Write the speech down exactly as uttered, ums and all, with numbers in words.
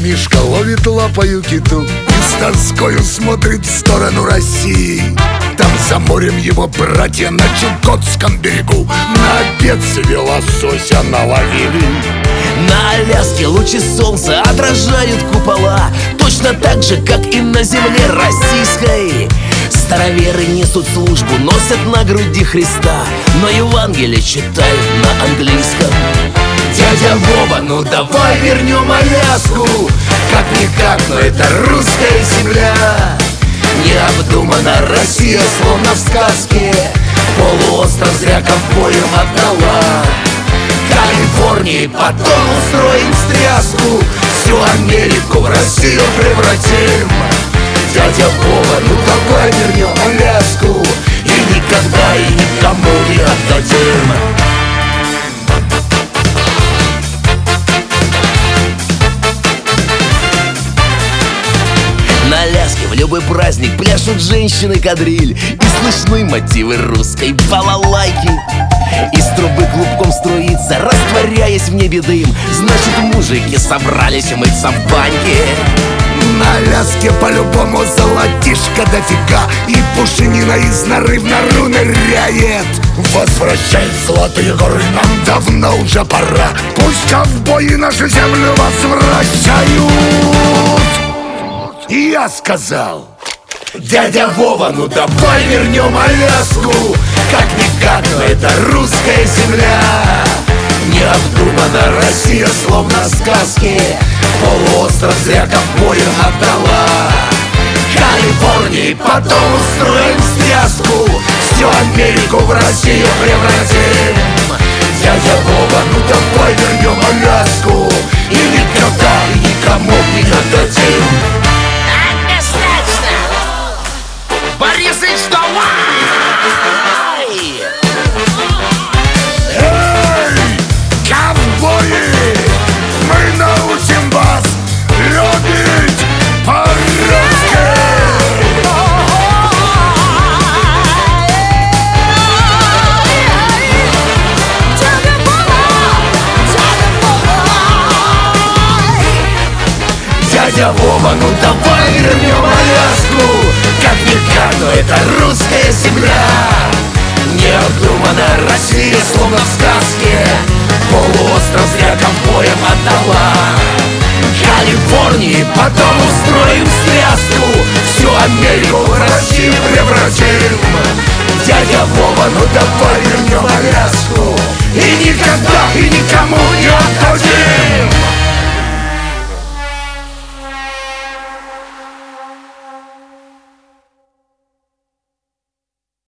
Мишка ловит лапою киту и с тоскою смотрит в сторону России. Там за морем его братья на Чукотском берегу на обед себе лосося наловили. На Аляске лучи солнца отражают купола, точно так же, как и на земле российской. Староверы несут службу, носят на груди Христа, но Евангелие читают на английском. Дядя Вова, ну давай вернем Аляску, как-никак, но это русская земля. Необдуманно Россия, словно в сказке, полуостров зря ковбоям отдала. Калифорнии потом устроим встряску, всю Америку в Россию превратим. Дядя Вова, ну давай вернем Аляску и никогда и никому не отдадим. На Аляске в любой праздник пляшут женщины кадриль, и слышны мотивы русской балалайки. Из трубы клубком струится, растворяясь в небе дым. Значит, мужики собрались мыться в баньке. На Аляске по-любому золотишко дофига, и пушинина из норы в нору ныряет. Возвращать золотые горы нам давно уже пора, пусть ковбои нашу землю возвращают. И я сказал: дядя Вова, ну давай вернем Аляску, как-никак, но это русская земля. Необдуманно Россия, словно в сказке, полуостров зря ковбоям отдала. Калифорнии потом устроим встряску, всю Америку в Россию превратим. Дядя Вова, ну давай вернем Аляску и никогда и никому не отдадим. Борисыч, давай! Эй, ковбои, мы научим вас любить по-русски! Дядя Вова, ну давай вернем Аляску, как-никак, но это русская земля. Необдуманно Россия, словно в сказке, полуостров зря ковбоям отдала. Калифорнии потом устроим встряску, всю Америку в Россию превратим. Дядя Вова, ну давай вернем